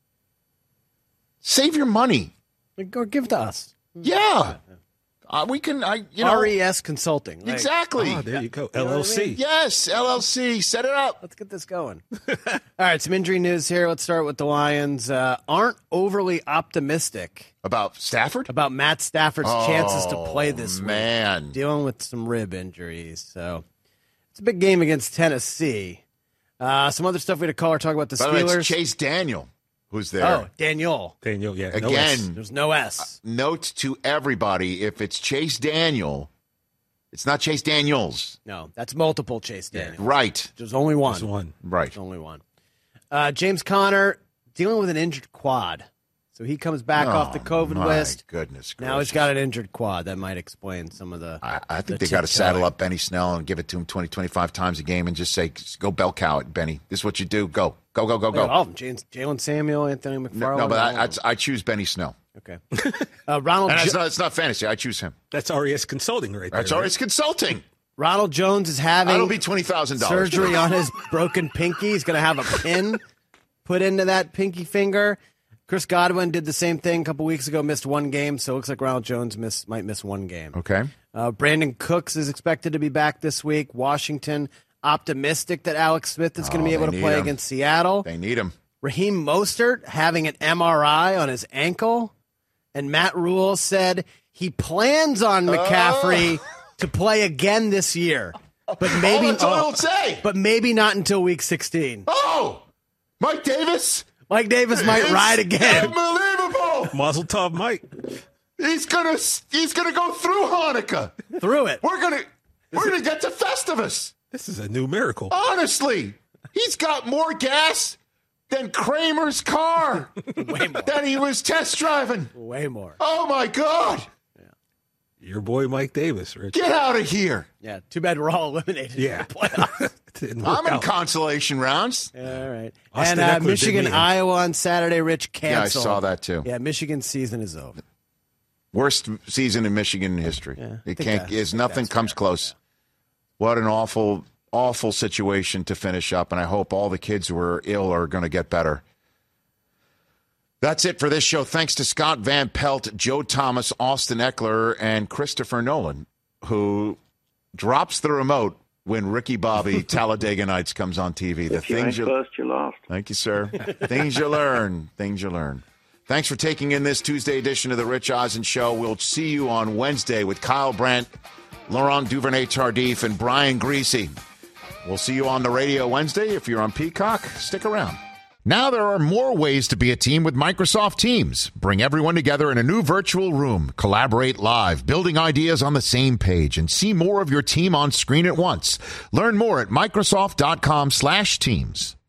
Save your money. Or give to us. Yeah. We can, RES Consulting. Like, exactly. Oh, there you go. LLC. I mean? Yes, LLC. Set it up. Let's get this going. All right, some injury news here. Let's start with the Lions. Aren't overly optimistic. About Stafford? About Matt Stafford's chances to play this week. Dealing with some rib injuries. So it's a big game against Tennessee. Some other stuff we had a caller talk about the Steelers. By the way, it's Chase Daniel. Who's there? Oh, Daniel, yeah. Again, there's no S. Note to everybody, if it's Chase Daniel, it's not Chase Daniels. No, that's multiple Chase Daniels. Right. There's only one. There's one. Right. There's only one. James Conner dealing with an injured quad. So he comes back off the COVID list. Goodness. Now he's got an injured quad. That might explain some of the. I think they got to saddle up Benny Snell and give it to him 20, 25 times a game and just say, go bell cow it, Benny. This is what you do. Go. All of them. Jalen Samuel, Anthony McFarland. No, but I choose Benny Snell. Okay. Ronald. And it's not fantasy. I choose him. That's RES Consulting right there. That's RES Consulting. Ronald Jones is having. That'll be $20,000. Surgery on his broken pinky. He's going to have a pin put into that pinky finger. Chris Godwin did the same thing a couple weeks ago, missed one game, so it looks like Ronald Jones might miss one game. Okay. Brandon Cooks is expected to be back this week. Washington optimistic that Alex Smith is going to be able to play against Seattle. They need him. Raheem Mostert having an MRI on his ankle, and Matt Rule said he plans on McCaffrey to play again this year, but maybe not until week 16. Oh, Mike Davis. Mike Davis might ride again. Unbelievable. Mazel tov, Mike. He's gonna go through Hanukkah. Through it. We're gonna get to Festivus. This is a new miracle. Honestly, he's got more gas than Kramer's car. Way more. That he was test driving. Way more. Oh my God. Yeah. Your boy Mike Davis, Rich. Get out of here. Yeah. Too bad we're all eliminated. Yeah. I'm in consolation rounds. All right. And Michigan, Iowa on Saturday, Rich, canceled. Yeah, I saw that too. Yeah, Michigan's season is over. Worst season in Michigan history. Yeah, it can't. Nothing comes close. Yeah. What an awful, awful situation to finish up, and I hope all the kids who are ill are going to get better. That's it for this show. Thanks to Scott Van Pelt, Joe Thomas, Austin Eckler, and Christopher Nolan, who drops the remote when Ricky Bobby Talladega Nights comes on TV. If you ain't first, you're last. Thank you, sir. Things you learn. Thanks for taking in this Tuesday edition of the Rich Eisen Show. We'll see you on Wednesday with Kyle Brandt, Laurent Duvernay-Tardif, and Brian Greasy. We'll see you on the radio Wednesday. If you're on Peacock, stick around. Now there are more ways to be a team with Microsoft Teams. Bring everyone together in a new virtual room. Collaborate live, building ideas on the same page, and see more of your team on screen at once. Learn more at Microsoft.com/Teams.